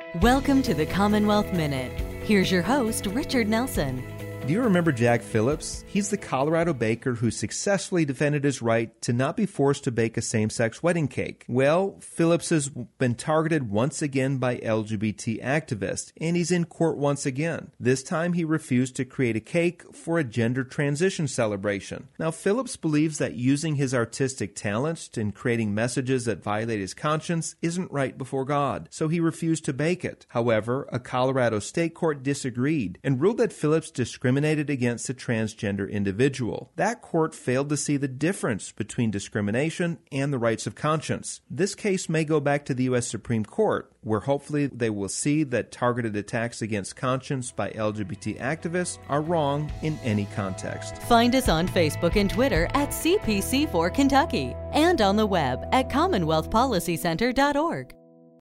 Welcome to the Commonwealth Minute. Here's your host, Richard Nelson. Do you remember Jack Phillips? He's the Colorado baker who successfully defended his right to not be forced to bake a same-sex wedding cake. Well, Phillips has been targeted once again by LGBT activists, and he's in court once again. This time he refused to create a cake for a gender transition celebration. Now, Phillips believes that using his artistic talents in creating messages that violate his conscience isn't right before God, so he refused to bake it. However, a Colorado state court disagreed and ruled that Phillips discriminated against a transgender individual. That court failed to see the difference between discrimination and the rights of conscience. This case may go back to the U.S. Supreme Court, where hopefully they will see that targeted attacks against conscience by LGBT activists are wrong in any context. Find us on Facebook and Twitter at CPC4 Kentucky and on the web at CommonwealthPolicyCenter.org.